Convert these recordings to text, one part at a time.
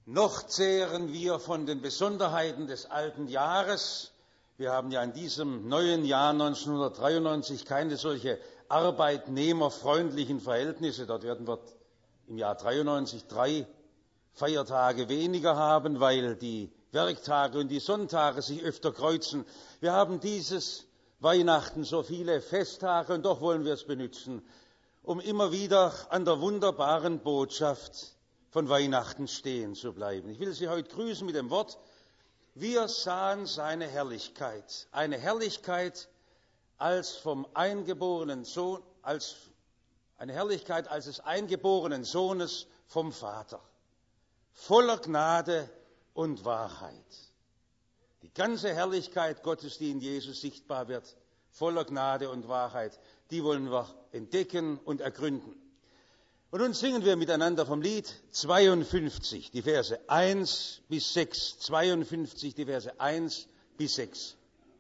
Noch zehren wir von den Besonderheiten des alten Jahres. Wir haben ja in diesem neuen Jahr 1993 keine solche arbeitnehmerfreundlichen Verhältnisse. Dort werden wir im Jahr 93 3 Feiertage weniger haben, weil die Werktage und die Sonntage sich öfter kreuzen. Wir haben dieses Weihnachten so viele Festtage und doch wollen wir es benutzen, um immer wieder an der wunderbaren Botschaft von Weihnachten stehen zu bleiben. Ich will Sie heute grüßen mit dem Wort: Wir sahen seine Herrlichkeit. Eine Herrlichkeit als vom eingeborenen Sohn, eine Herrlichkeit als des eingeborenen Sohnes vom Vater. Voller Gnade und Wahrheit. Die ganze Herrlichkeit Gottes, die in Jesus sichtbar wird, voller Gnade und Wahrheit, die wollen wir entdecken und ergründen. Und nun singen wir miteinander vom Lied 52, die Verse 1 bis 6. 52, die Verse 1 bis 6.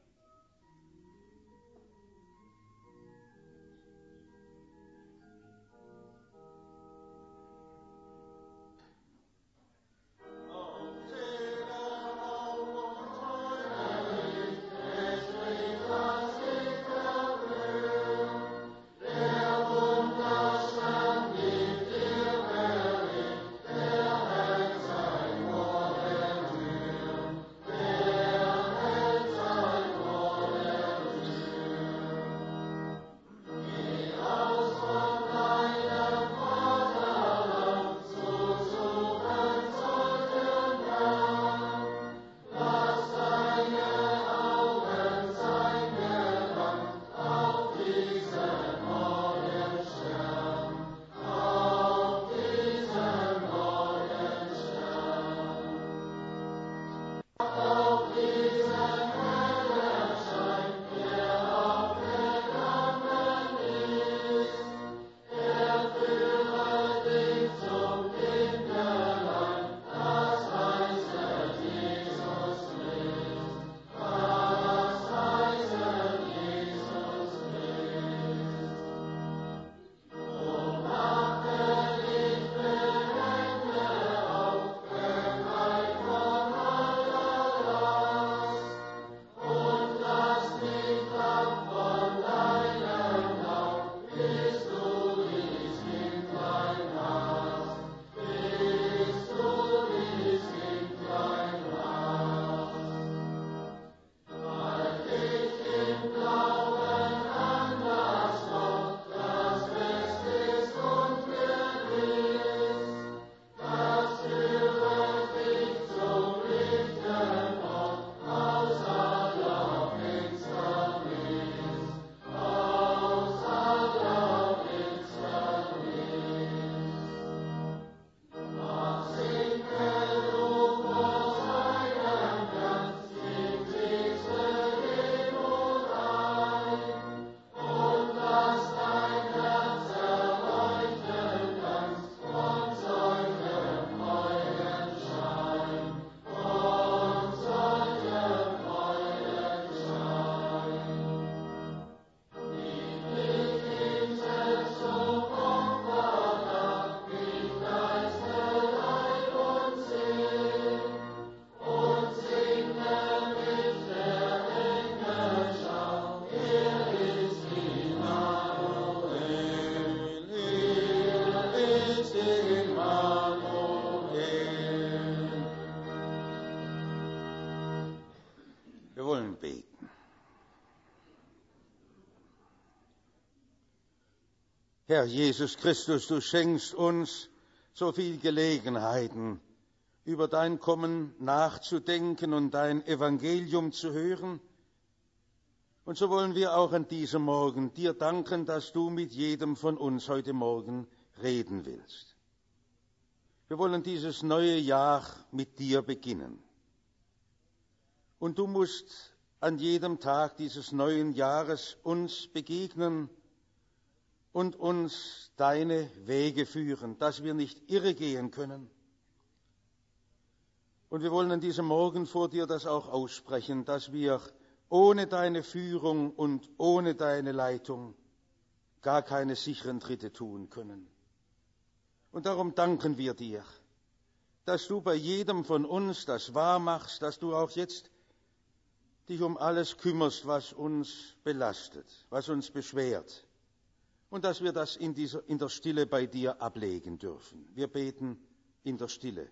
Wir wollen beten. Herr Jesus Christus, du schenkst uns so viel Gelegenheiten, über dein Kommen nachzudenken und dein Evangelium zu hören. Und so wollen wir auch an diesem Morgen dir danken, dass du mit jedem von uns heute Morgen reden willst. Wir wollen dieses neue Jahr mit dir beginnen. Und du musst an jedem Tag dieses neuen Jahres uns begegnen und uns deine Wege führen, dass wir nicht irregehen können. Und wir wollen an diesem Morgen vor dir das auch aussprechen, dass wir ohne deine Führung und ohne deine Leitung gar keine sicheren Tritte tun können. Und darum danken wir dir, dass du bei jedem von uns das wahr machst, dass du auch jetzt dich um alles kümmerst, was uns belastet, was uns beschwert, und dass wir das in der Stille bei dir ablegen dürfen. Wir beten in der Stille.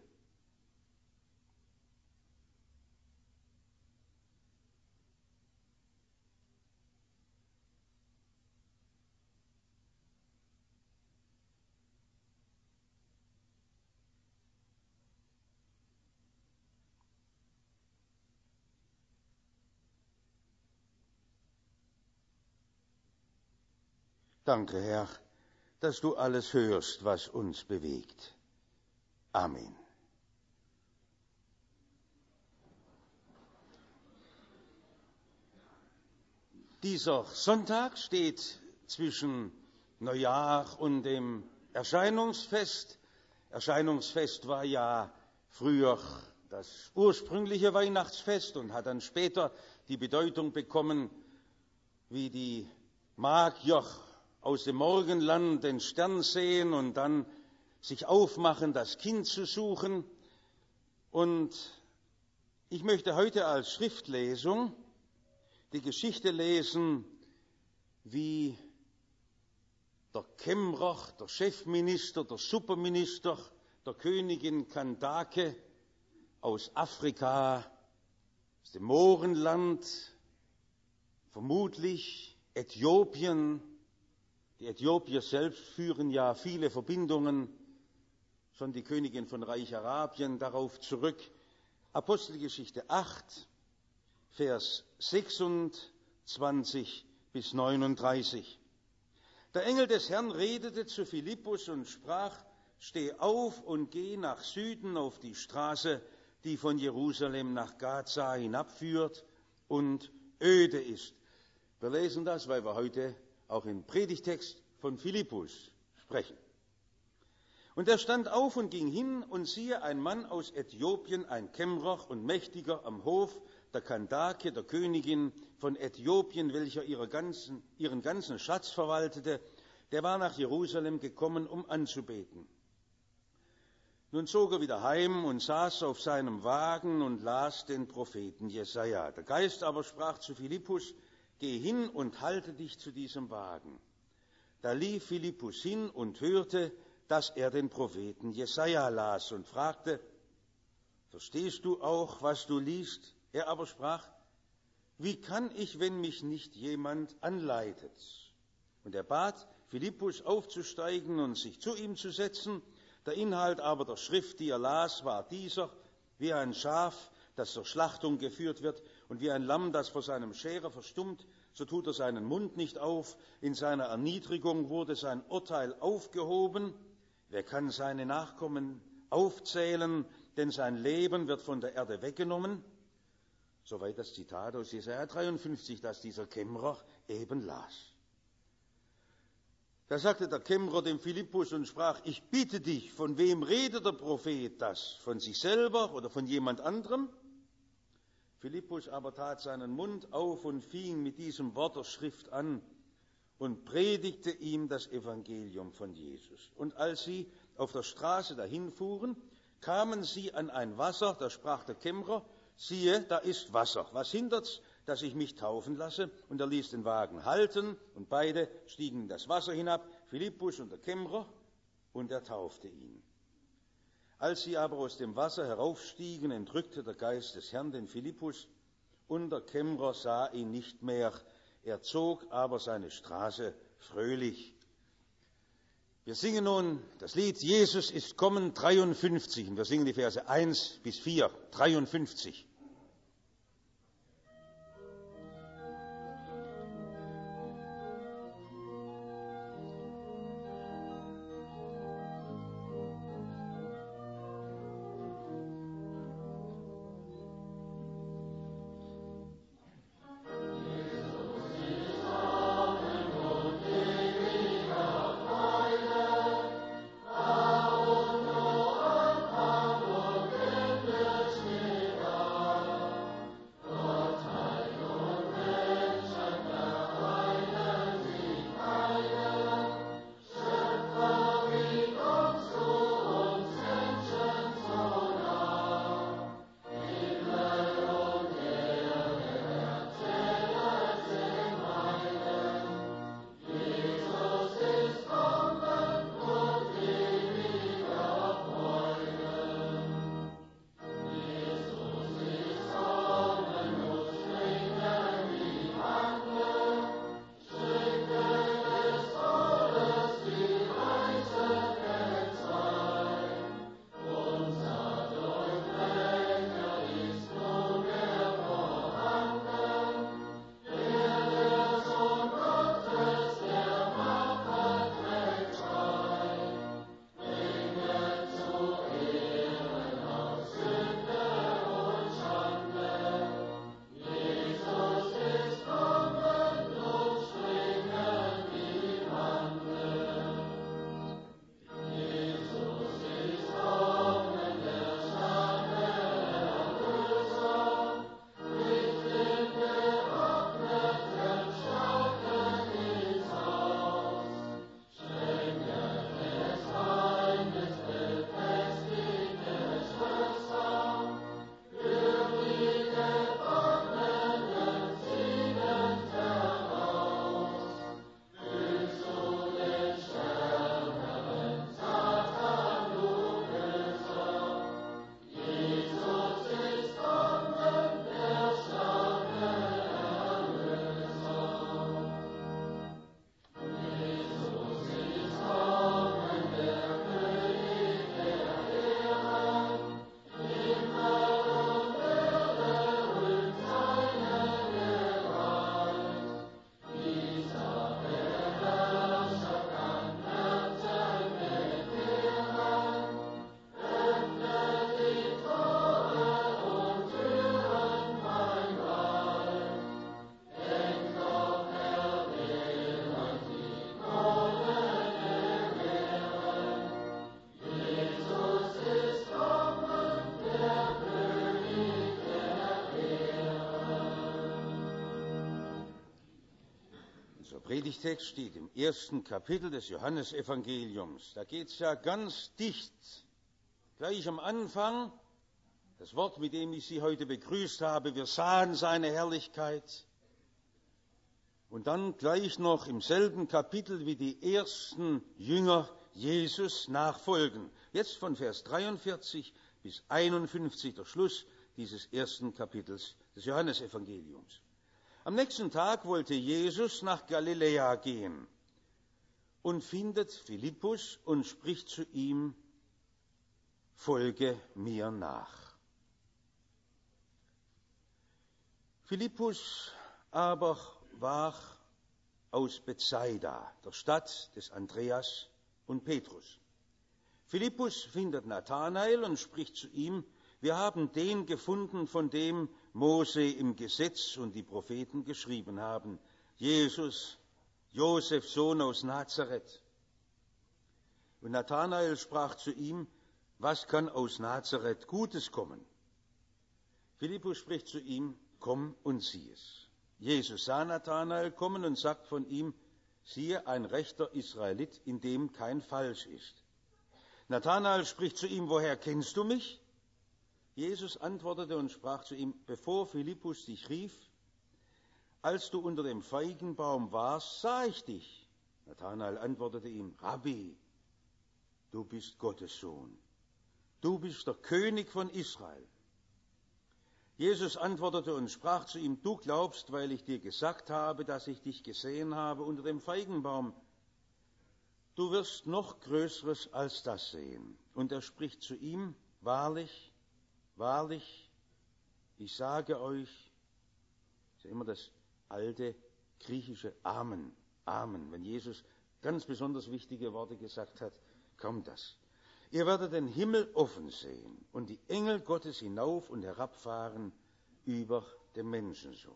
Danke, Herr, dass du alles hörst, was uns bewegt. Amen. Dieser Sonntag steht zwischen Neujahr und dem Erscheinungsfest. Erscheinungsfest war ja früher das ursprüngliche Weihnachtsfest und hat dann später die Bedeutung bekommen, wie die Magier aus dem Morgenland den Stern sehen und dann sich aufmachen, das Kind zu suchen. Und ich möchte heute als Schriftlesung die Geschichte lesen, wie der Kämmerer, der Chefminister, der Superminister der Königin Kandake aus Afrika, aus dem Mohrenland, vermutlich Äthiopien. Die Äthiopier selbst führen ja viele Verbindungen, schon die Königin von Reich Arabien, darauf zurück. Apostelgeschichte 8, Vers 26 bis 39. Der Engel des Herrn redete zu Philippus und sprach: Steh auf und geh nach Süden auf die Straße, die von Jerusalem nach Gaza hinabführt und öde ist. Wir lesen das, weil wir heute auch im Predigtext von Philippus sprechen. Und er stand auf und ging hin, und siehe, ein Mann aus Äthiopien, ein Kämmerer und Mächtiger am Hof der Kandake, der Königin von Äthiopien, welcher ihren ganzen Schatz verwaltete, der war nach Jerusalem gekommen, um anzubeten. Nun zog er wieder heim und saß auf seinem Wagen und las den Propheten Jesaja. Der Geist aber sprach zu Philippus: Geh hin und halte dich zu diesem Wagen. Da lief Philippus hin und hörte, dass er den Propheten Jesaja las und fragte: Verstehst du auch, was du liest? Er aber sprach: Wie kann ich, wenn mich nicht jemand anleitet? Und er bat Philippus aufzusteigen und sich zu ihm zu setzen. Der Inhalt aber der Schrift, die er las, war dieser: Wie ein Schaf, das zur Schlachtung geführt wird, und wie ein Lamm, das vor seinem Scherer verstummt, so tut er seinen Mund nicht auf. In seiner Erniedrigung wurde sein Urteil aufgehoben. Wer kann seine Nachkommen aufzählen, denn sein Leben wird von der Erde weggenommen? Soweit das Zitat aus Jesaja 53, das dieser Kämmerer eben las. Da sagte der Kämmerer dem Philippus und sprach: Ich bitte dich, von wem redet der Prophet das? Von sich selber oder von jemand anderem? Philippus aber tat seinen Mund auf und fing mit diesem Wort der Schrift an und predigte ihm das Evangelium von Jesus. Und als sie auf der Straße dahin fuhren, kamen sie an ein Wasser. Da sprach der Kämmerer: Siehe, da ist Wasser. Was hindert's, dass ich mich taufen lasse? Und er ließ den Wagen halten, und beide stiegen in das Wasser hinab, Philippus und der Kämmerer, und er taufte ihn. Als sie aber aus dem Wasser heraufstiegen, entrückte der Geist des Herrn den Philippus, und der Kämmerer sah ihn nicht mehr. Er zog aber seine Straße fröhlich. Wir singen nun das Lied Jesus ist kommen, 53. Und wir singen die Verse 1 bis 4, 53. Predigtext steht im 1. Kapitel des Johannesevangeliums. Da geht es ja ganz dicht, gleich am Anfang, das Wort, mit dem ich Sie heute begrüßt habe, wir sahen seine Herrlichkeit. Und dann gleich noch im selben Kapitel, wie die ersten Jünger Jesus nachfolgen. Jetzt von Vers 43 bis 51, der Schluss dieses ersten Kapitels des Johannesevangeliums. Am nächsten Tag wollte Jesus nach Galiläa gehen und findet Philippus und spricht zu ihm: Folge mir nach. Philippus aber war aus Bethsaida, der Stadt des Andreas und Petrus. Philippus findet Nathanael und spricht zu ihm: Wir haben den gefunden, von dem Mose im Gesetz und die Propheten geschrieben haben, Jesus, Josefs Sohn aus Nazareth. Und Nathanael sprach zu ihm: Was kann aus Nazareth Gutes kommen? Philippus spricht zu ihm: Komm und sieh es. Jesus sah Nathanael kommen und sagt von ihm: Siehe, ein rechter Israelit, in dem kein Falsch ist. Nathanael spricht zu ihm: Woher kennst du mich? Jesus antwortete und sprach zu ihm: Bevor Philippus dich rief, als du unter dem Feigenbaum warst, sah ich dich. Nathanael antwortete ihm: Rabbi, du bist Gottes Sohn. Du bist der König von Israel. Jesus antwortete und sprach zu ihm: Du glaubst, weil ich dir gesagt habe, dass ich dich gesehen habe unter dem Feigenbaum. Du wirst noch Größeres als das sehen. Und er spricht zu ihm: Wahrlich, wahrlich, ich sage euch, das ist ja immer das alte griechische Amen, Amen. Wenn Jesus ganz besonders wichtige Worte gesagt hat, kommt das. Ihr werdet den Himmel offen sehen und die Engel Gottes hinauf und herabfahren über den Menschensohn.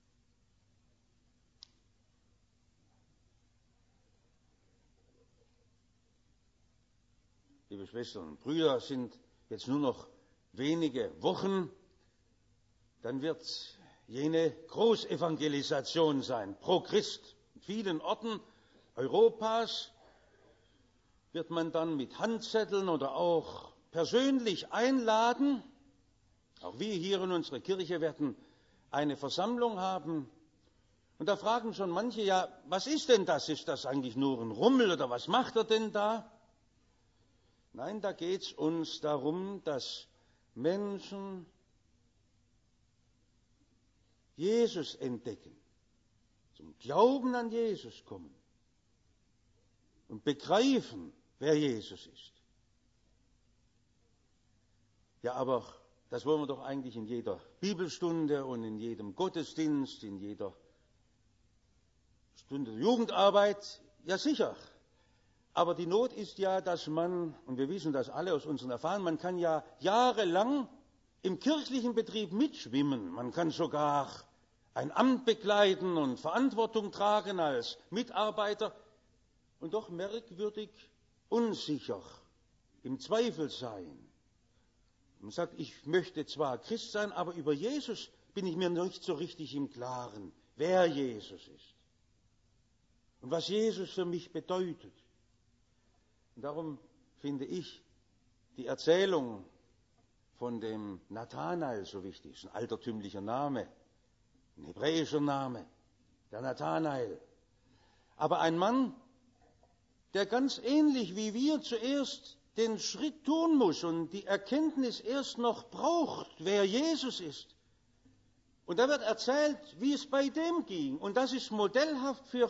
Liebe Schwestern und Brüder, sind jetzt nur noch wenige Wochen, dann wird jene Großevangelisation sein, pro Christ. In vielen Orten Europas wird man dann mit Handzetteln oder auch persönlich einladen. Auch wir hier in unserer Kirche werden eine Versammlung haben. Und da fragen schon manche: Ja, was ist denn das? Ist das eigentlich nur ein Rummel oder was macht er denn da? Nein, da geht es uns darum, dass Menschen Jesus entdecken, zum Glauben an Jesus kommen und begreifen, wer Jesus ist. Ja, aber das wollen wir doch eigentlich in jeder Bibelstunde und in jedem Gottesdienst, in jeder Stunde der Jugendarbeit. Ja, sicher. Aber die Not ist ja, dass man, und wir wissen das alle aus unseren Erfahrungen, man kann ja jahrelang im kirchlichen Betrieb mitschwimmen. Man kann sogar ein Amt bekleiden und Verantwortung tragen als Mitarbeiter und doch merkwürdig unsicher, im Zweifel sein. Man sagt, ich möchte zwar Christ sein, aber über Jesus bin ich mir nicht so richtig im Klaren, wer Jesus ist und was Jesus für mich bedeutet. Und darum finde ich die Erzählung von dem Nathanael so wichtig. Das ist ein altertümlicher Name, ein hebräischer Name, der Nathanael. Aber ein Mann, der ganz ähnlich wie wir zuerst den Schritt tun muss und die Erkenntnis erst noch braucht, wer Jesus ist. Und da wird erzählt, wie es bei dem ging. Und das ist modellhaft für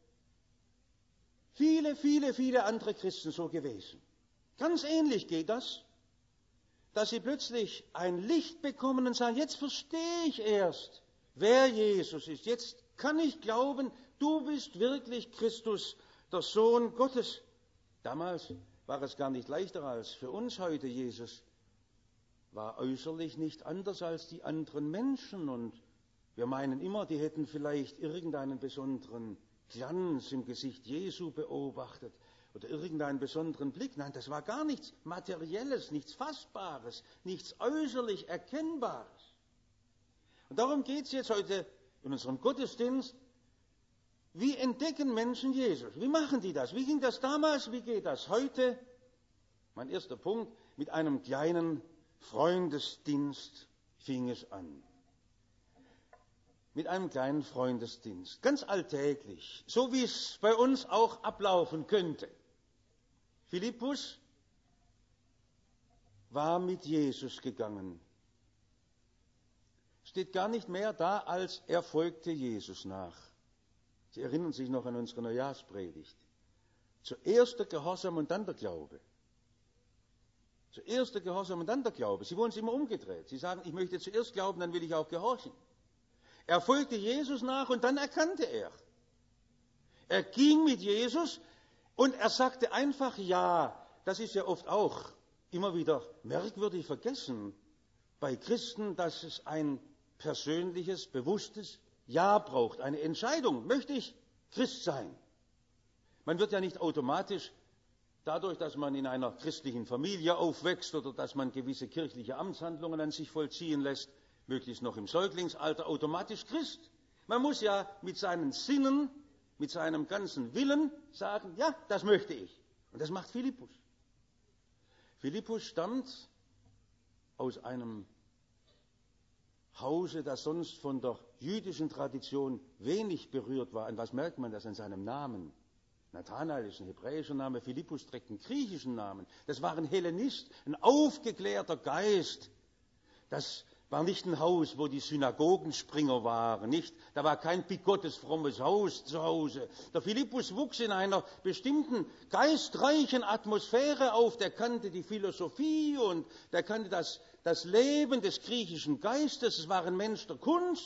viele andere Christen so gewesen. Ganz ähnlich geht das, dass sie plötzlich ein Licht bekommen und sagen: Jetzt verstehe ich erst, wer Jesus ist. Jetzt kann ich glauben, du bist wirklich Christus, der Sohn Gottes. Damals war es gar nicht leichter als für uns heute. Jesus war äußerlich nicht anders als die anderen Menschen. Und wir meinen immer, die hätten vielleicht irgendeinen besonderen Glanz im Gesicht Jesu beobachtet oder irgendeinen besonderen Blick. Nein, das war gar nichts Materielles, nichts Fassbares, nichts äußerlich Erkennbares. Und darum geht es jetzt heute in unserem Gottesdienst, Wie entdecken Menschen Jesus? Wie machen die das? Wie ging das damals? Wie geht das heute? Mein erster Punkt, mit einem kleinen Freundesdienst fing es an. Mit einem kleinen Freundesdienst, ganz alltäglich, so wie es bei uns auch ablaufen könnte. Philippus war mit Jesus gegangen. Steht gar nicht mehr da, als er folgte Jesus nach. Sie erinnern sich noch an unsere Neujahrspredigt. Zuerst der Gehorsam und dann der Glaube. Zuerst der Gehorsam und dann der Glaube. Sie wollen es immer umgedreht. Sie sagen, ich möchte zuerst glauben, dann will ich auch gehorchen. Er folgte Jesus nach und dann erkannte er. Er ging mit Jesus und er sagte einfach ja. Das ist ja oft auch immer wieder merkwürdig vergessen bei Christen, dass es ein persönliches, bewusstes Ja braucht, eine Entscheidung. Möchte ich Christ sein? Man wird ja nicht automatisch dadurch, dass man in einer christlichen Familie aufwächst oder dass man gewisse kirchliche Amtshandlungen an sich vollziehen lässt, möglichst noch im Säuglingsalter, automatisch Christ. Man muss ja mit seinen Sinnen, mit seinem ganzen Willen sagen, ja, das möchte ich. Und das macht Philippus. Philippus stammt aus einem Hause, das sonst von der jüdischen Tradition wenig berührt war. An was merkt man das? An seinem Namen. Nathanael ist ein hebräischer Name, Philippus trägt einen griechischen Namen. Das war ein Hellenist, ein aufgeklärter Geist. Das war nicht ein Haus, wo die Synagogenspringer waren, nicht? Da war kein bigottes, frommes Haus zu Hause. Der Philippus wuchs in einer bestimmten geistreichen Atmosphäre auf. Der kannte die Philosophie und der kannte das Leben des griechischen Geistes. Es war ein Mensch der Kunst.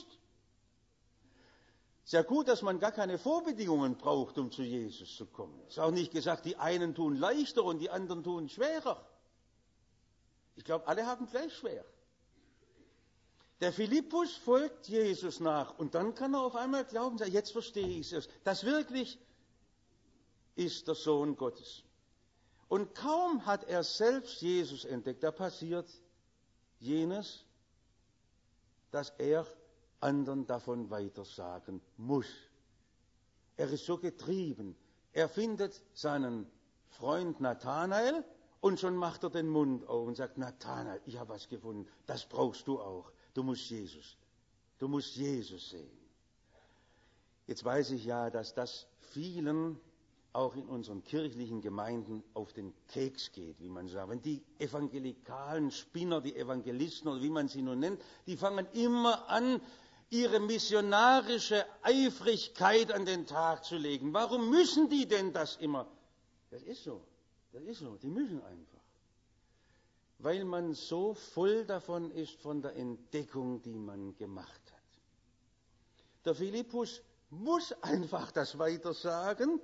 Sehr gut, dass man gar keine Vorbedingungen braucht, um zu Jesus zu kommen. Es ist auch nicht gesagt, die einen tun leichter und die anderen tun schwerer. Ich glaube, alle haben gleich schwer. Der Philippus folgt Jesus nach und dann kann er auf einmal glauben, jetzt verstehe ich es. Das wirklich ist der Sohn Gottes. Und kaum hat er selbst Jesus entdeckt, da passiert jenes, dass er anderen davon weitersagen muss. Er ist so getrieben. Er findet seinen Freund Nathanael und schon macht er den Mund auf und sagt, Nathanael, ich habe was gefunden, das brauchst du auch. Du musst Jesus sehen. Jetzt weiß ich ja, dass das vielen auch in unseren kirchlichen Gemeinden auf den Keks geht, wie man sagt. Wenn die evangelikalen Spinner, die Evangelisten oder wie man sie nun nennt, die fangen immer an, ihre missionarische Eifrigkeit an den Tag zu legen. Warum müssen die denn das immer? Das ist so, die müssen einfach. Weil man so voll davon ist, von der Entdeckung, die man gemacht hat. Der Philippus muss einfach das weitersagen.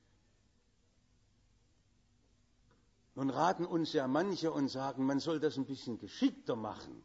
Nun raten uns ja manche und sagen, man soll das ein bisschen geschickter machen.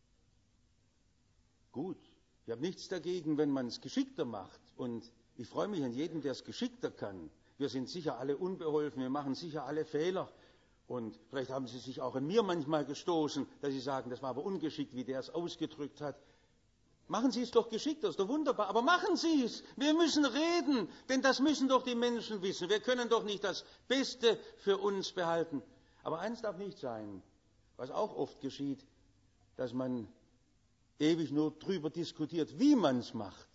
Gut, ich habe nichts dagegen, wenn man es geschickter macht. Und ich freue mich an jeden, der es geschickter kann. Wir sind sicher alle unbeholfen, wir machen sicher alle Fehler. Und vielleicht haben Sie sich auch an mir manchmal gestoßen, dass Sie sagen, das war aber ungeschickt, wie der es ausgedrückt hat. Machen Sie es doch geschickt, das ist doch wunderbar. Aber machen Sie es. Wir müssen reden, denn das müssen doch die Menschen wissen. Wir können doch nicht das Beste für uns behalten. Aber eins darf nicht sein, was auch oft geschieht, dass man ewig nur drüber diskutiert, wie man es macht.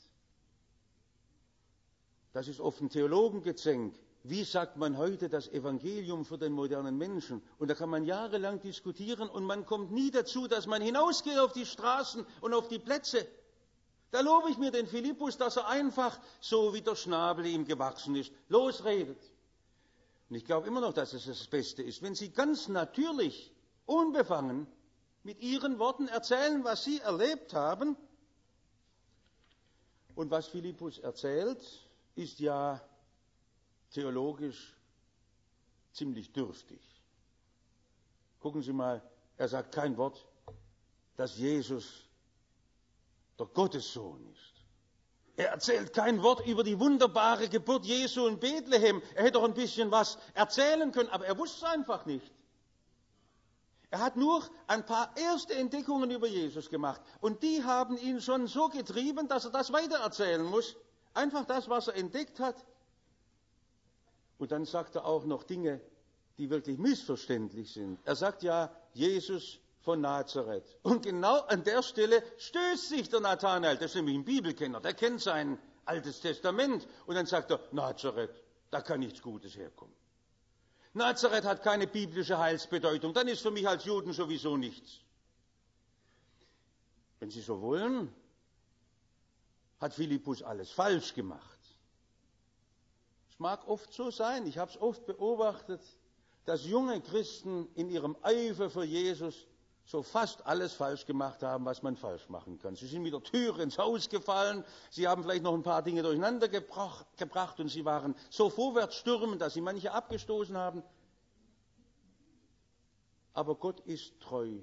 Das ist oft ein Theologengezänk. Wie sagt man heute das Evangelium für den modernen Menschen? Und da kann man jahrelang diskutieren und man kommt nie dazu, dass man hinausgeht auf die Straßen und auf die Plätze. Da lobe ich mir den Philippus, dass er einfach, so wie der Schnabel ihm gewachsen ist, losredet. Und ich glaube immer noch, dass es das Beste ist, wenn Sie ganz natürlich, unbefangen, mit Ihren Worten erzählen, was Sie erlebt haben. Und was Philippus erzählt, ist ja theologisch ziemlich dürftig. Gucken Sie mal, er sagt kein Wort, dass Jesus der Gottessohn ist. Er erzählt kein Wort über die wunderbare Geburt Jesu in Bethlehem. Er hätte doch ein bisschen was erzählen können, aber er wusste es einfach nicht. Er hat nur ein paar erste Entdeckungen über Jesus gemacht. Und die haben ihn schon so getrieben, dass er das weitererzählen muss. Einfach das, was er entdeckt hat. Und dann sagt er auch noch Dinge, die wirklich missverständlich sind. Er sagt ja, Jesus von Nazareth. Und genau an der Stelle stößt sich der Nathanael, das ist nämlich ein Bibelkenner, der kennt sein Altes Testament. Und dann sagt er, Nazareth, da kann nichts Gutes herkommen. Nazareth hat keine biblische Heilsbedeutung, dann ist für mich als Juden sowieso nichts. Wenn Sie so wollen, hat Philippus alles falsch gemacht. Es mag oft so sein, ich habe es oft beobachtet, dass junge Christen in ihrem Eifer für Jesus so fast alles falsch gemacht haben, was man falsch machen kann. Sie sind mit der Türe ins Haus gefallen, sie haben vielleicht noch ein paar Dinge durcheinander gebracht und sie waren so vorwärtsstürmend, dass sie manche abgestoßen haben. Aber Gott ist treu.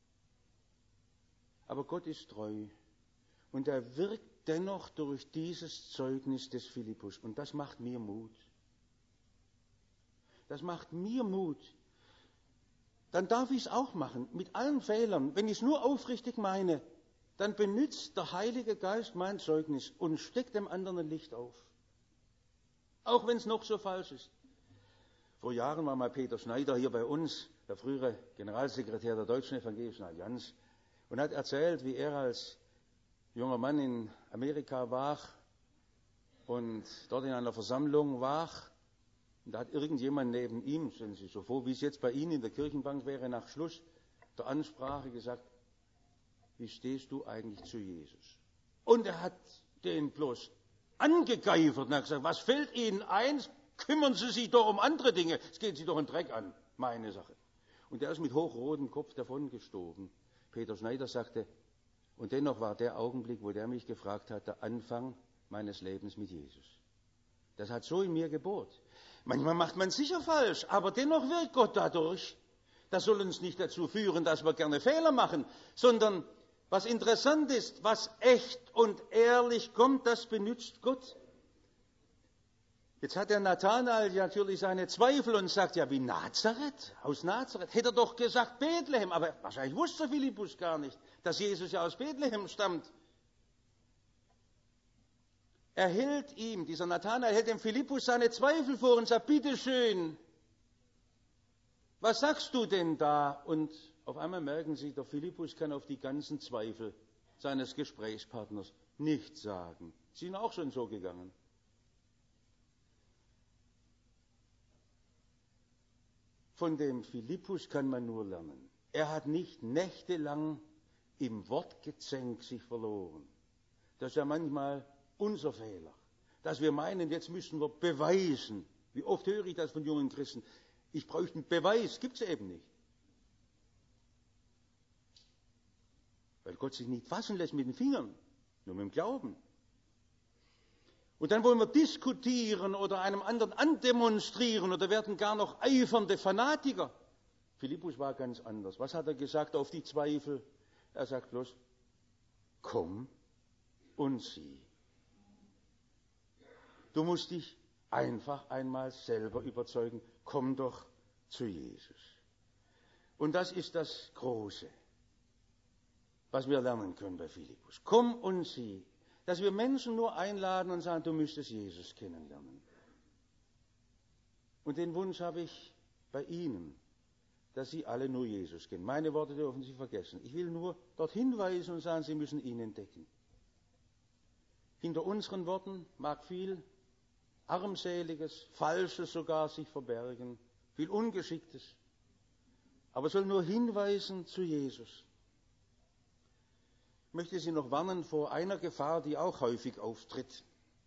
Aber Gott ist treu. Und er wirkt dennoch durch dieses Zeugnis des Philippus. Und das macht mir Mut. Das macht mir Mut. Dann darf ich es auch machen, mit allen Fehlern. Wenn ich es nur aufrichtig meine, dann benützt der Heilige Geist mein Zeugnis und steckt dem anderen ein Licht auf. Auch wenn es noch so falsch ist. Vor Jahren war mal Peter Schneider hier bei uns, der frühere Generalsekretär der Deutschen Evangelischen Allianz, und hat erzählt, wie er als junger Mann in Amerika war und dort in einer Versammlung war. Und da hat irgendjemand neben ihm, stellen Sie sich so vor, wie es jetzt bei Ihnen in der Kirchenbank wäre, nach Schluss der Ansprache gesagt, wie stehst du eigentlich zu Jesus? Und er hat den bloß angegeifert und hat gesagt, was fällt Ihnen ein? Kümmern Sie sich doch um andere Dinge. Es geht Sie doch einen Dreck an, meine Sache. Und er ist mit hochrotem Kopf davongestoben. Peter Schneider sagte, und dennoch war der Augenblick, wo der mich gefragt hat, der Anfang meines Lebens mit Jesus. Das hat so in mir gebohrt. Manchmal macht man sicher falsch, aber dennoch wirkt Gott dadurch. Das soll uns nicht dazu führen, dass wir gerne Fehler machen, sondern was interessant ist, was echt und ehrlich kommt, das benützt Gott. Jetzt hat der Nathanael natürlich seine Zweifel und sagt, ja wie Nazareth, aus Nazareth. Hätte er doch gesagt Bethlehem, aber wahrscheinlich wusste Philippus gar nicht, dass Jesus ja aus Bethlehem stammt. Er hält ihm, dieser Nathanael hält dem Philippus seine Zweifel vor und sagt, bitteschön, was sagst du denn da? Und auf einmal merken sie, der Philippus kann auf die ganzen Zweifel seines Gesprächspartners nichts sagen. Sie sind auch schon so gegangen. Von dem Philippus kann man nur lernen. Er hat nicht nächtelang im Wortgezänk sich verloren. Das ist ja manchmal unser Fehler, dass wir meinen, jetzt müssen wir beweisen. Wie oft höre ich das von jungen Christen? Ich bräuchte einen Beweis, gibt es eben nicht. Weil Gott sich nicht fassen lässt mit den Fingern, nur mit dem Glauben. Und dann wollen wir diskutieren oder einem anderen andemonstrieren oder werden gar noch eifernde Fanatiker. Philippus war ganz anders. Was hat er gesagt auf die Zweifel? Er sagt bloß, komm und sieh. Du musst dich einfach einmal selber überzeugen, komm doch zu Jesus. Und das ist das Große, was wir lernen können bei Philippus. Komm und sieh. Dass wir Menschen nur einladen und sagen, du müsstest Jesus kennenlernen. Und den Wunsch habe ich bei Ihnen, dass Sie alle nur Jesus kennen. Meine Worte dürfen Sie vergessen. Ich will nur dort hinweisen und sagen, Sie müssen ihn entdecken. Hinter unseren Worten mag viel Armseliges, Falsches sogar sich verbergen, viel Ungeschicktes. Aber es soll nur hinweisen zu Jesus. Ich möchte Sie noch warnen vor einer Gefahr, die auch häufig auftritt.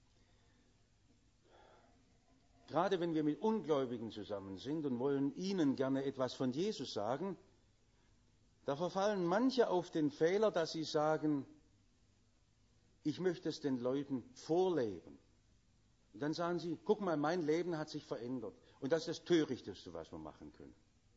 Gerade wenn wir mit Ungläubigen zusammen sind und wollen ihnen gerne etwas von Jesus sagen, da verfallen manche auf den Fehler, dass sie sagen, ich möchte es den Leuten vorleben. Und dann sagen sie, guck mal, mein Leben hat sich verändert. Und das ist das Törichteste, was wir machen können.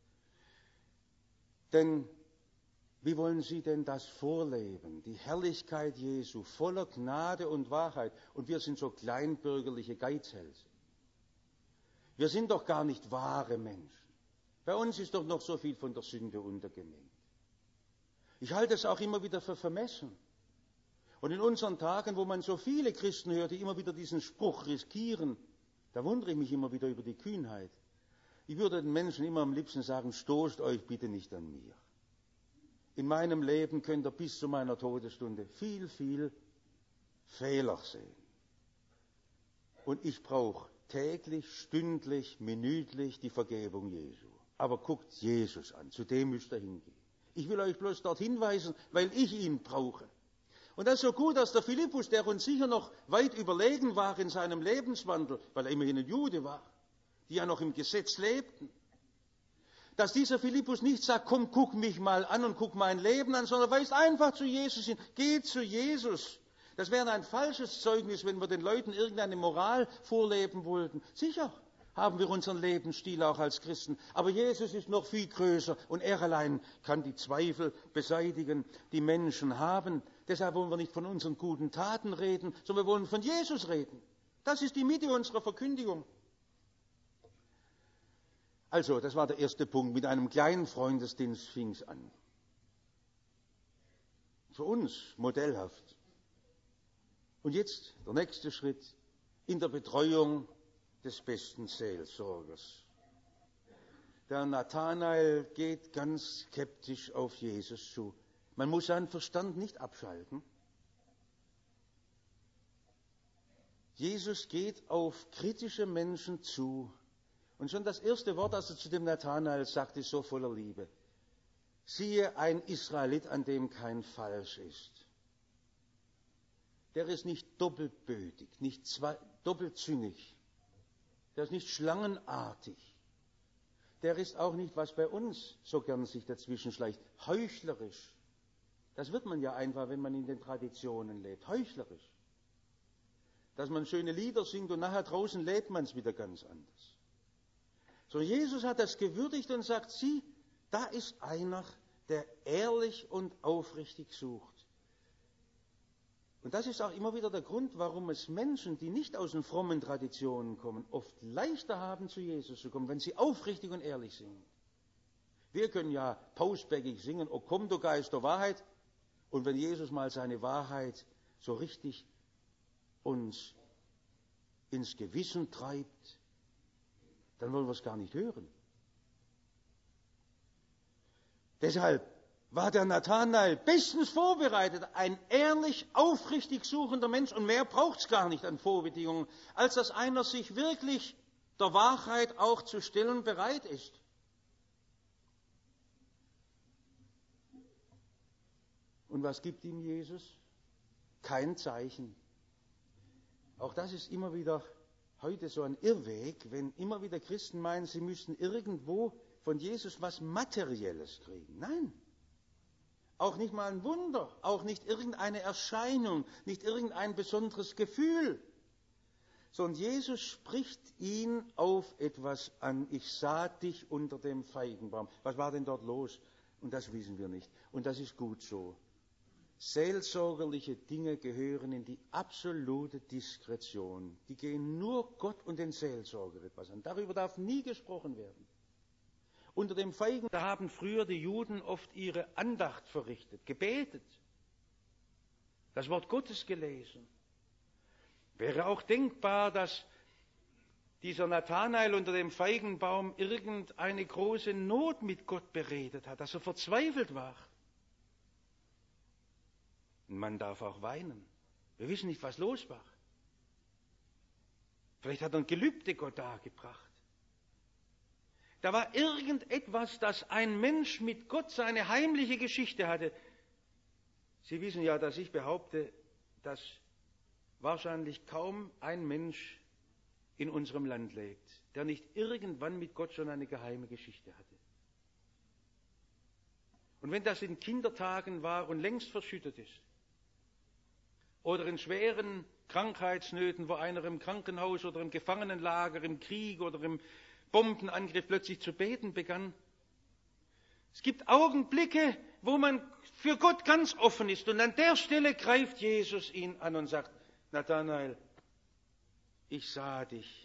Denn wie wollen Sie denn das vorleben? Die Herrlichkeit Jesu, voller Gnade und Wahrheit. Und wir sind so kleinbürgerliche Geizhälse. Wir sind doch gar nicht wahre Menschen. Bei uns ist doch noch so viel von der Sünde untergemengt. Ich halte es auch immer wieder für vermessen. Und in unseren Tagen, wo man so viele Christen hört, die immer wieder diesen Spruch riskieren, da wundere ich mich immer wieder über die Kühnheit. Ich würde den Menschen immer am liebsten sagen, stoßt euch bitte nicht an mir. In meinem Leben könnt ihr bis zu meiner Todesstunde viel, viel Fehler sehen. Und ich brauche täglich, stündlich, minütlich die Vergebung Jesu. Aber guckt Jesus an, zu dem müsst ihr hingehen. Ich will euch bloß dort hinweisen, weil ich ihn brauche. Und das ist so gut, dass der Philippus, der uns sicher noch weit überlegen war in seinem Lebenswandel, weil er immerhin ein Jude war, die ja noch im Gesetz lebten, dass dieser Philippus nicht sagt, komm, guck mich mal an und guck mein Leben an, sondern weist einfach zu Jesus hin. Geht zu Jesus. Das wäre ein falsches Zeugnis, wenn wir den Leuten irgendeine Moral vorleben wollten. Sicher haben wir unseren Lebensstil auch als Christen. Aber Jesus ist noch viel größer und er allein kann die Zweifel beseitigen, die Menschen haben. Deshalb wollen wir nicht von unseren guten Taten reden, sondern wir wollen von Jesus reden. Das ist die Mitte unserer Verkündigung. Also, das war der erste Punkt. Mit einem kleinen Freundesdienst fing es an. Für uns modellhaft. Und jetzt der nächste Schritt in der Betreuung des besten Seelsorgers. Der Nathanael geht ganz skeptisch auf Jesus zu. Man muss seinen Verstand nicht abschalten. Jesus geht auf kritische Menschen zu. Und schon das erste Wort, das er zu dem Nathanael sagt, ist so voller Liebe. Siehe, ein Israelit, an dem kein Falsch ist. Der ist nicht doppelbödig, nicht doppelzüngig. Der ist nicht schlangenartig. Der ist auch nicht, was bei uns so gern sich dazwischen schleicht, heuchlerisch. Das wird man ja einfach, wenn man in den Traditionen lebt. Heuchlerisch. Dass man schöne Lieder singt und nachher draußen lebt man es wieder ganz anders. So, Jesus hat das gewürdigt und sagt, sieh, da ist einer, der ehrlich und aufrichtig sucht. Und das ist auch immer wieder der Grund, warum es Menschen, die nicht aus den frommen Traditionen kommen, oft leichter haben, zu Jesus zu kommen, wenn sie aufrichtig und ehrlich sind. Wir können ja pausbäckig singen, O komm, du Geist der Wahrheit. Und wenn Jesus mal seine Wahrheit so richtig uns ins Gewissen treibt, dann wollen wir es gar nicht hören. Deshalb war der Nathanael bestens vorbereitet, ein ehrlich, aufrichtig suchender Mensch, und mehr braucht es gar nicht an Vorbedingungen, als dass einer sich wirklich der Wahrheit auch zu stellen bereit ist. Und was gibt ihm Jesus? Kein Zeichen. Auch das ist immer wieder heute so ein Irrweg, wenn immer wieder Christen meinen, sie müssten irgendwo von Jesus was Materielles kriegen. Nein. Auch nicht mal ein Wunder, auch nicht irgendeine Erscheinung, nicht irgendein besonderes Gefühl. Sondern Jesus spricht ihn auf etwas an. Ich sah dich unter dem Feigenbaum. Was war denn dort los? Und das wissen wir nicht. Und das ist gut so. Seelsorgerliche Dinge gehören in die absolute Diskretion. Die gehen nur Gott und den Seelsorger etwas an. Darüber darf nie gesprochen werden. Unter dem Feigen, da haben früher die Juden oft ihre Andacht verrichtet, gebetet, das Wort Gottes gelesen. Wäre auch denkbar, dass dieser Nathanael unter dem Feigenbaum irgendeine große Not mit Gott beredet hat, dass er verzweifelt war. Und man darf auch weinen. Wir wissen nicht, was los war. Vielleicht hat er ein Gelübde Gott dargebracht. Da war irgendetwas, dass ein Mensch mit Gott seine heimliche Geschichte hatte. Sie wissen ja, dass ich behaupte, dass wahrscheinlich kaum ein Mensch in unserem Land lebt, der nicht irgendwann mit Gott schon eine geheime Geschichte hatte. Und wenn das in Kindertagen war und längst verschüttet ist, oder in schweren Krankheitsnöten, wo einer im Krankenhaus oder im Gefangenenlager, im Krieg oder im Bombenangriff plötzlich zu beten begann. Es gibt Augenblicke, wo man für Gott ganz offen ist, und an der Stelle greift Jesus ihn an und sagt, Nathanael, ich sah dich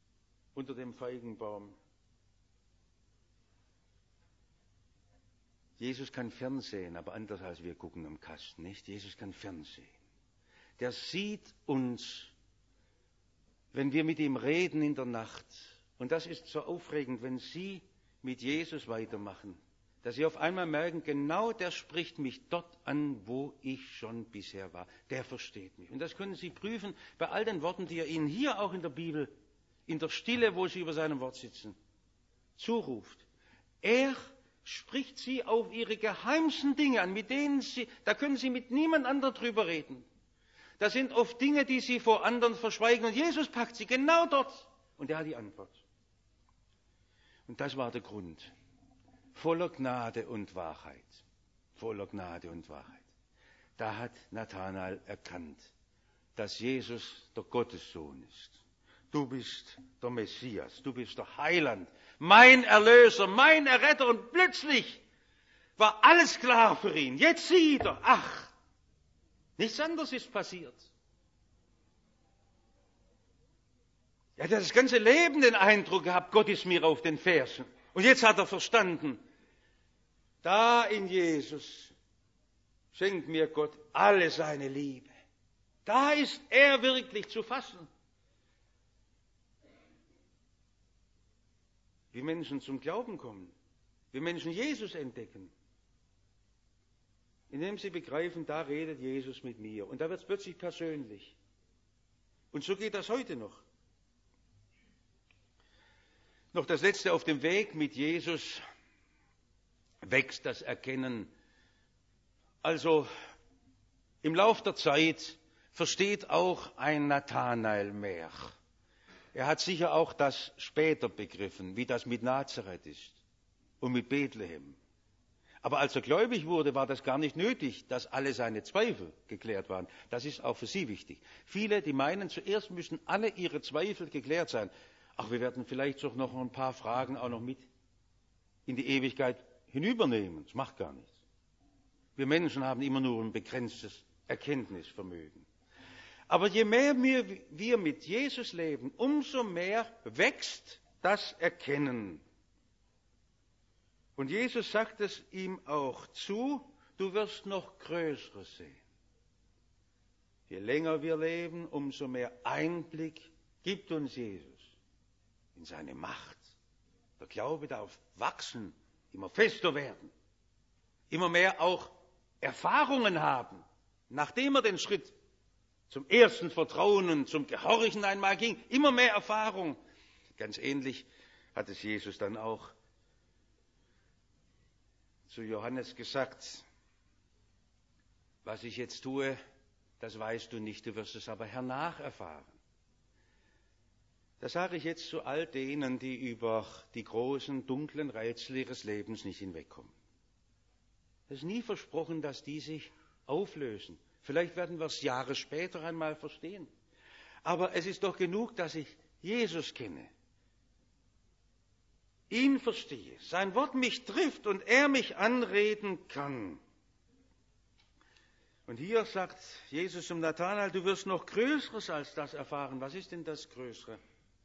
unter dem Feigenbaum. Jesus kann fernsehen, aber anders als wir gucken am Kasten, nicht? Jesus kann fernsehen. Der sieht uns, wenn wir mit ihm reden in der Nacht. Und das ist so aufregend, wenn Sie mit Jesus weitermachen, dass Sie auf einmal merken, genau der spricht mich dort an, wo ich schon bisher war. Der versteht mich. Und das können Sie prüfen bei all den Worten, die er Ihnen hier auch in der Bibel, in der Stille, wo Sie über seinem Wort sitzen, zuruft. Er spricht Sie auf Ihre geheimsten Dinge an, mit denen da können Sie mit niemand anderem drüber reden. Das sind oft Dinge, die Sie vor anderen verschweigen. Und Jesus packt sie genau dort. Und er hat die Antwort. Und das war der Grund. Voller Gnade und Wahrheit. Voller Gnade und Wahrheit. Da hat Nathanael erkannt, dass Jesus der Gottessohn ist. Du bist der Messias, du bist der Heiland, mein Erlöser, mein Erretter. Und plötzlich war alles klar für ihn. Jetzt sieht er, ach, nichts anderes ist passiert. Er hat das ganze Leben den Eindruck gehabt, Gott ist mir auf den Fersen. Und jetzt hat er verstanden, da in Jesus schenkt mir Gott alle seine Liebe. Da ist er wirklich zu fassen. Wie Menschen zum Glauben kommen, wie Menschen Jesus entdecken, indem sie begreifen, da redet Jesus mit mir. Und da wird es plötzlich persönlich. Und so geht das heute noch. Noch das Letzte: Auf dem Weg mit Jesus wächst das Erkennen. Also im Lauf der Zeit versteht auch ein Nathanael mehr. Er hat sicher auch das später begriffen, wie das mit Nazareth ist und mit Bethlehem. Aber als er gläubig wurde, war das gar nicht nötig, dass alle seine Zweifel geklärt waren. Das ist auch für Sie wichtig. Viele, die meinen, zuerst müssen alle ihre Zweifel geklärt sein. Ach, wir werden vielleicht doch noch ein paar Fragen auch noch mit in die Ewigkeit hinübernehmen. Das macht gar nichts. Wir Menschen haben immer nur ein begrenztes Erkenntnisvermögen. Aber je mehr wir mit Jesus leben, umso mehr wächst das Erkennen. Und Jesus sagt es ihm auch zu, du wirst noch Größeres sehen. Je länger wir leben, umso mehr Einblick gibt uns Jesus in seine Macht. Der Glaube darf wachsen, immer fester werden, immer mehr auch Erfahrungen haben, nachdem er den Schritt zum ersten Vertrauen und zum Gehorchen einmal ging, immer mehr Erfahrung. Ganz ähnlich hat es Jesus dann auch zu Johannes gesagt, was ich jetzt tue, das weißt du nicht, du wirst es aber hernach erfahren. Das sage ich jetzt zu all denen, die über die großen, dunklen Rätsel ihres Lebens nicht hinwegkommen. Es ist nie versprochen, dass die sich auflösen. Vielleicht werden wir es Jahre später einmal verstehen. Aber es ist doch genug, dass ich Jesus kenne, ihn verstehe, sein Wort mich trifft und er mich anreden kann. Und hier sagt Jesus zum Nathanael, du wirst noch Größeres als das erfahren. Was ist denn das Größere?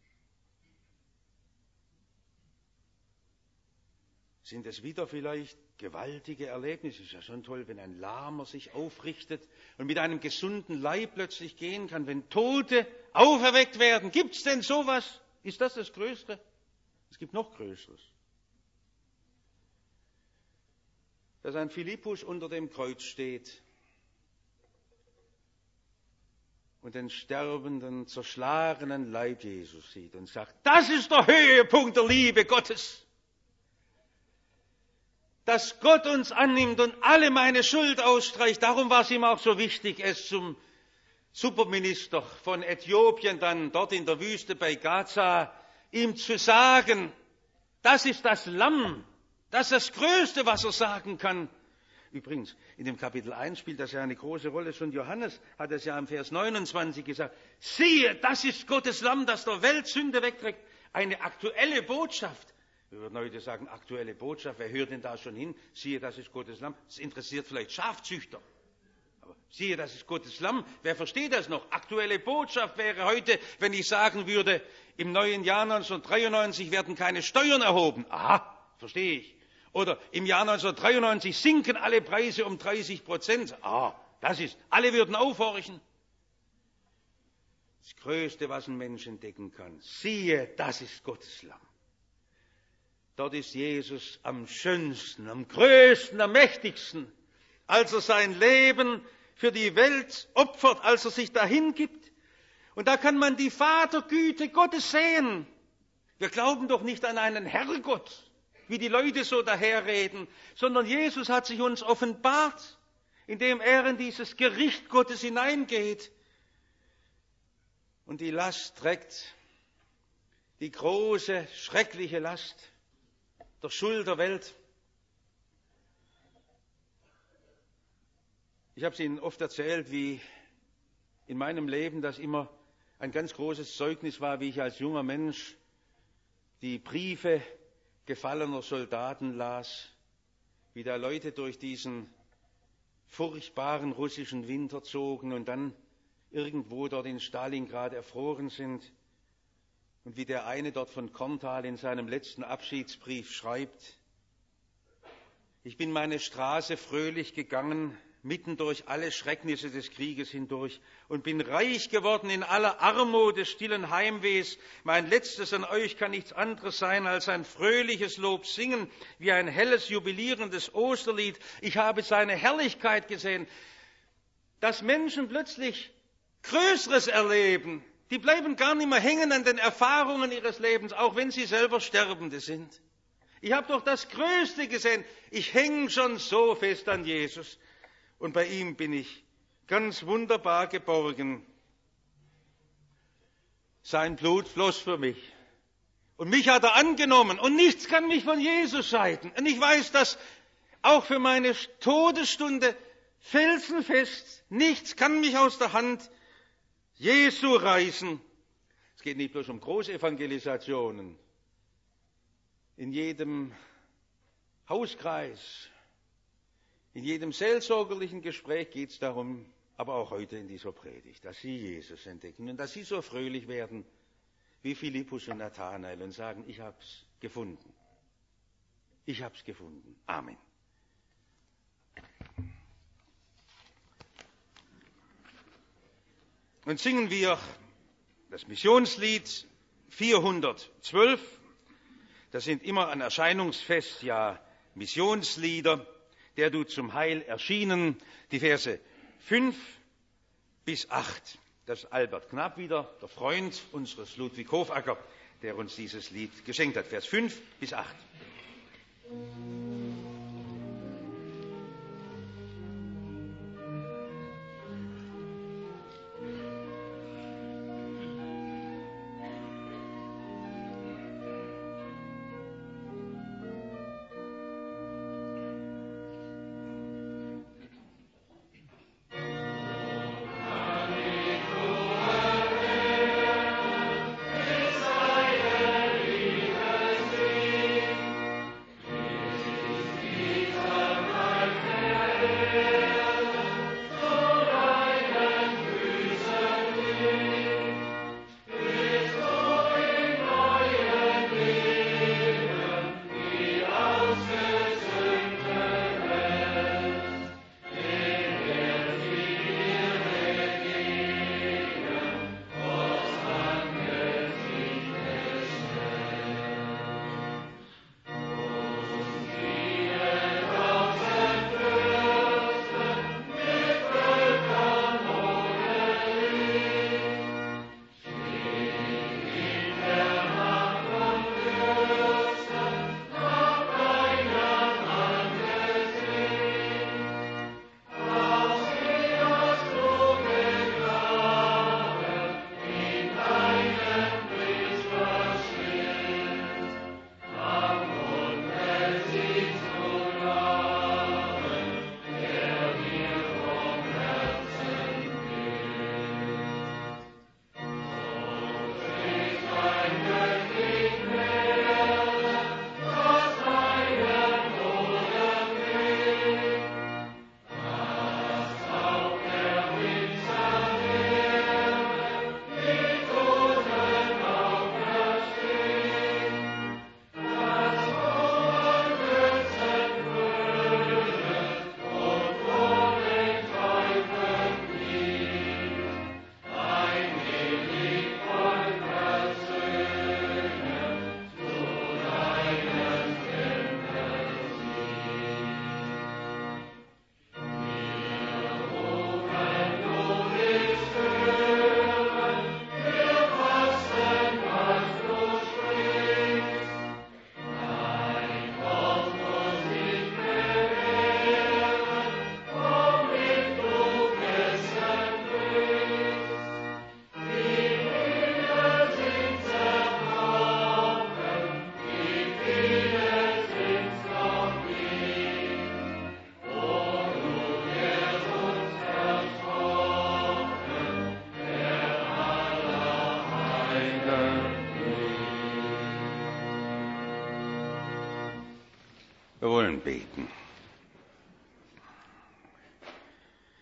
Sind es wieder vielleicht gewaltige Erlebnisse? Es ist ja schon toll, wenn ein Lahmer sich aufrichtet und mit einem gesunden Leib plötzlich gehen kann, wenn Tote auferweckt werden. Gibt es denn sowas? Ist das das Größte? Es gibt noch Größeres. Dass ein Philippus unter dem Kreuz steht und den sterbenden, zerschlagenen Leib Jesus sieht und sagt, das ist der Höhepunkt der Liebe Gottes. Dass Gott uns annimmt und alle meine Schuld ausstreicht. Darum war es ihm auch so wichtig, es zum Superminister von Äthiopien, dann dort in der Wüste bei Gaza, ihm zu sagen, das ist das Lamm, das ist das Größte, was er sagen kann. Übrigens, in dem Kapitel 1 spielt das ja eine große Rolle. Schon Johannes hat es ja im Vers 29 gesagt. Siehe, das ist Gottes Lamm, das der Welt Sünde wegträgt. Eine aktuelle Botschaft. Wir würden heute sagen, aktuelle Botschaft, wer hört denn da schon hin? Siehe, das ist Gottes Lamm. Das interessiert vielleicht Schafzüchter. Aber siehe, das ist Gottes Lamm. Wer versteht das noch? Aktuelle Botschaft wäre heute, wenn ich sagen würde, im neuen Jahr 1993 werden keine Steuern erhoben. Aha, verstehe ich. Oder im Jahr 1993 sinken alle Preise um 30%. Alle würden aufhorchen. Das Größte, was ein Mensch entdecken kann. Siehe, das ist Gottes Lamm. Dort ist Jesus am schönsten, am größten, am mächtigsten, als er sein Leben für die Welt opfert, als er sich dahin gibt. Und da kann man die Vatergüte Gottes sehen. Wir glauben doch nicht an einen Herrgott, wie die Leute so daherreden, sondern Jesus hat sich uns offenbart, indem er in dieses Gericht Gottes hineingeht und die Last trägt, die große, schreckliche Last der Schuld der Welt. Ich habe es Ihnen oft erzählt, wie in meinem Leben das immer ein ganz großes Zeugnis war, wie ich als junger Mensch die Briefe gefallener Soldaten las, wie da Leute durch diesen furchtbaren russischen Winter zogen und dann irgendwo dort in Stalingrad erfroren sind. Und wie der eine dort von Korntal in seinem letzten Abschiedsbrief schreibt: Ich bin meine Straße fröhlich gegangen, mitten durch alle Schrecknisse des Krieges hindurch, und bin reich geworden in aller Armut des stillen Heimwehs. Mein Letztes an euch kann nichts anderes sein als ein fröhliches Lob singen, wie ein helles, jubilierendes Osterlied. Ich habe seine Herrlichkeit gesehen. Dass Menschen plötzlich Größeres erleben, die bleiben gar nicht mehr hängen an den Erfahrungen ihres Lebens, auch wenn sie selber Sterbende sind. Ich habe doch das Größte gesehen. Ich hänge schon so fest an Jesus. Und bei ihm bin ich ganz wunderbar geborgen. Sein Blut floss für mich. Und mich hat er angenommen. Und nichts kann mich von Jesus scheiden. Und ich weiß, dass auch für meine Todesstunde felsenfest, nichts kann mich aus der Hand Jesu reißen. Es geht nicht bloß um Großevangelisationen. In jedem Hauskreis, in jedem seelsorgerlichen Gespräch geht es darum, aber auch heute in dieser Predigt, dass Sie Jesus entdecken und dass Sie so fröhlich werden wie Philippus und Nathanael und sagen: Ich habe es gefunden. Ich habe es gefunden. Amen. Und singen wir das Missionslied 412. Das sind immer ein Erscheinungsfest, ja Missionslieder, der du zum Heil erschienen, die Verse 5 bis 8. Das ist Albert Knapp wieder, der Freund unseres Ludwig Hofacker, der uns dieses Lied geschenkt hat. Vers 5 bis 8.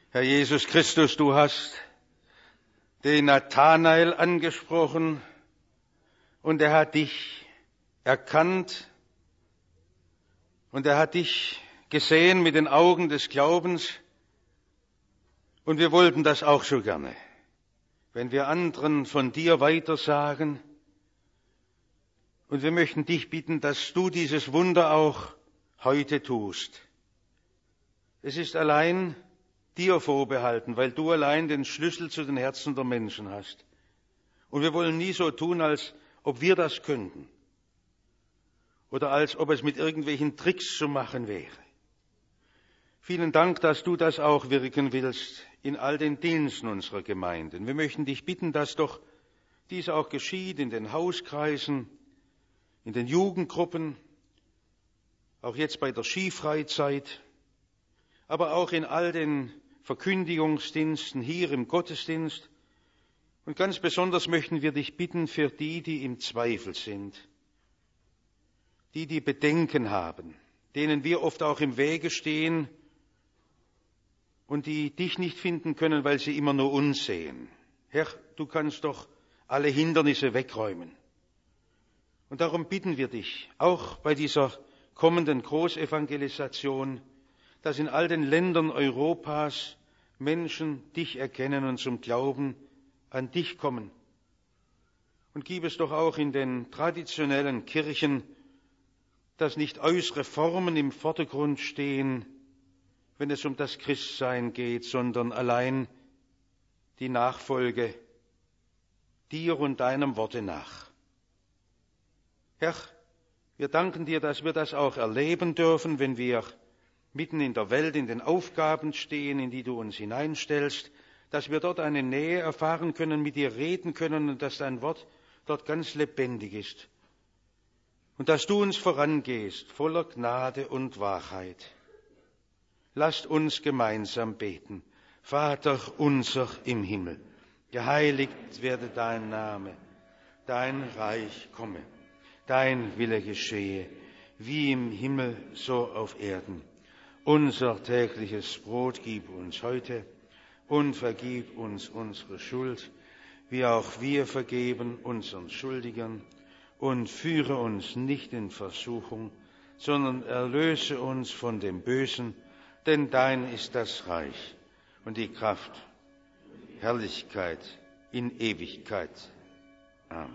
Herr Jesus Christus, du hast den Nathanael angesprochen und er hat dich erkannt und er hat dich gesehen mit den Augen des Glaubens und wir wollten das auch so gerne, wenn wir anderen von dir weitersagen und wir möchten dich bitten, dass du dieses Wunder auch heute tust. Es ist allein dir vorbehalten, weil du allein den Schlüssel zu den Herzen der Menschen hast. Und wir wollen nie so tun, als ob wir das könnten oder als ob es mit irgendwelchen Tricks zu machen wäre. Vielen Dank, dass du das auch wirken willst in all den Diensten unserer Gemeinden. Wir möchten dich bitten, dass doch dies auch geschieht in den Hauskreisen, in den Jugendgruppen, auch jetzt bei der Skifreizeit, aber auch in all den Verkündigungsdiensten hier im Gottesdienst. Und ganz besonders möchten wir dich bitten für die, die im Zweifel sind, die Bedenken haben, denen wir oft auch im Wege stehen und die dich nicht finden können, weil sie immer nur uns sehen. Herr, du kannst doch alle Hindernisse wegräumen. Und darum bitten wir dich, auch bei dieser kommenden Großevangelisation, dass in all den Ländern Europas Menschen dich erkennen und zum Glauben an dich kommen. Und gib es doch auch in den traditionellen Kirchen, dass nicht äußere Formen im Vordergrund stehen, wenn es um das Christsein geht, sondern allein die Nachfolge dir und deinem Worte nach. Herr, wir danken dir, dass wir das auch erleben dürfen, wenn wir mitten in der Welt, in den Aufgaben stehen, in die du uns hineinstellst, dass wir dort eine Nähe erfahren können, mit dir reden können und dass dein Wort dort ganz lebendig ist. Und dass du uns vorangehst, voller Gnade und Wahrheit. Lasst uns gemeinsam beten. Vater unser im Himmel, geheiligt werde dein Name, dein Reich komme, dein Wille geschehe, wie im Himmel so auf Erden. Unser tägliches Brot gib uns heute und vergib uns unsere Schuld, wie auch wir vergeben unseren Schuldigern. Und führe uns nicht in Versuchung, sondern erlöse uns von dem Bösen, denn dein ist das Reich und die Kraft, Herrlichkeit in Ewigkeit. Amen.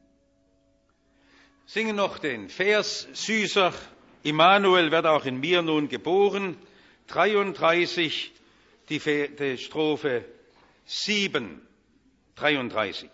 Singen noch den Vers, süßer Immanuel wird auch in mir nun geboren, 33, die Strophe 7, 33.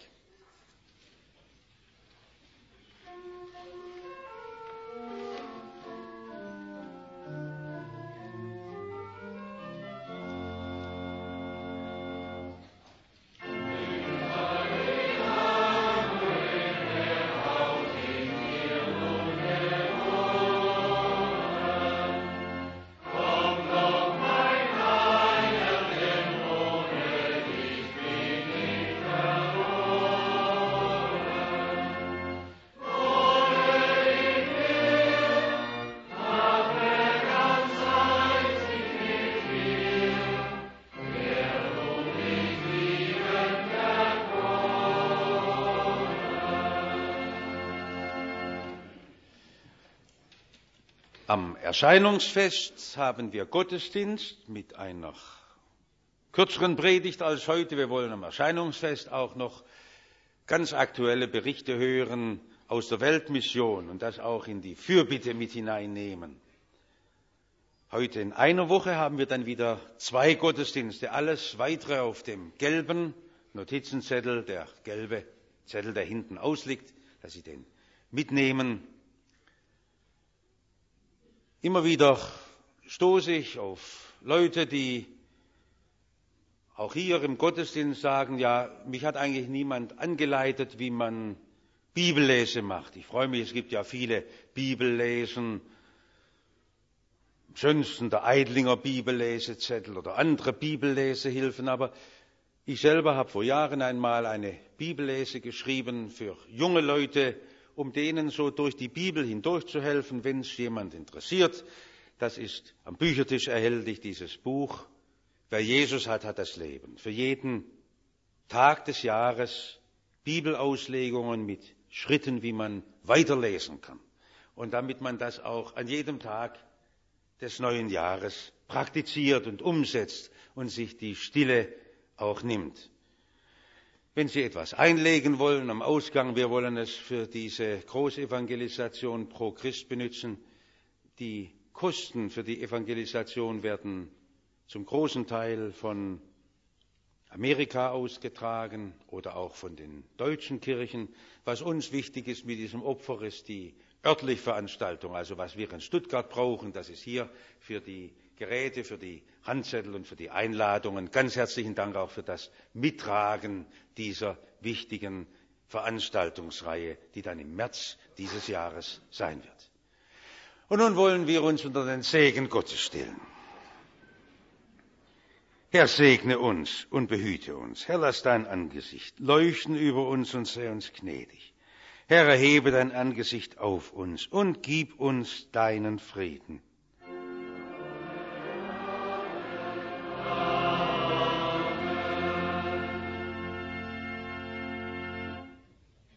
Am Erscheinungsfest haben wir Gottesdienst mit einer kürzeren Predigt als heute. Wir wollen am Erscheinungsfest auch noch ganz aktuelle Berichte hören aus der Weltmission und das auch in die Fürbitte mit hineinnehmen. Heute in einer Woche haben wir dann wieder 2 Gottesdienste. Alles weitere auf dem gelben Notizenzettel, der gelbe Zettel, der hinten ausliegt, dass Sie den mitnehmen. Immer wieder stoße ich auf Leute, die auch hier im Gottesdienst sagen, ja, mich hat eigentlich niemand angeleitet, wie man Bibellese macht. Ich freue mich, es gibt ja viele Bibellesen, am schönsten der Eidlinger Bibellesezettel oder andere Bibellesehilfen, aber ich selber habe vor Jahren einmal eine Bibellese geschrieben für junge Leute, um denen so durch die Bibel hindurchzuhelfen, wenn es jemand interessiert. Das ist am Büchertisch erhältlich, dieses Buch, Wer Jesus hat, hat das Leben. Für jeden Tag des Jahres Bibelauslegungen mit Schritten, wie man weiterlesen kann. Und damit man das auch an jedem Tag des neuen Jahres praktiziert und umsetzt und sich die Stille auch nimmt. Wenn Sie etwas einlegen wollen am Ausgang, wir wollen es für diese Großevangelisation pro Christ benutzen. Die Kosten für die Evangelisation werden zum großen Teil von Amerika ausgetragen oder auch von den deutschen Kirchen. Was uns wichtig ist mit diesem Opfer, ist die örtliche Veranstaltung. Also was wir in Stuttgart brauchen, das ist hier für die Geräte, für die Handzettel und für die Einladungen. Ganz herzlichen Dank auch für das Mittragen dieser wichtigen Veranstaltungsreihe, die dann im März dieses Jahres sein wird. Und nun wollen wir uns unter den Segen Gottes stellen. Herr, segne uns und behüte uns. Herr, lass dein Angesicht leuchten über uns und sei uns gnädig. Herr, erhebe dein Angesicht auf uns und gib uns deinen Frieden.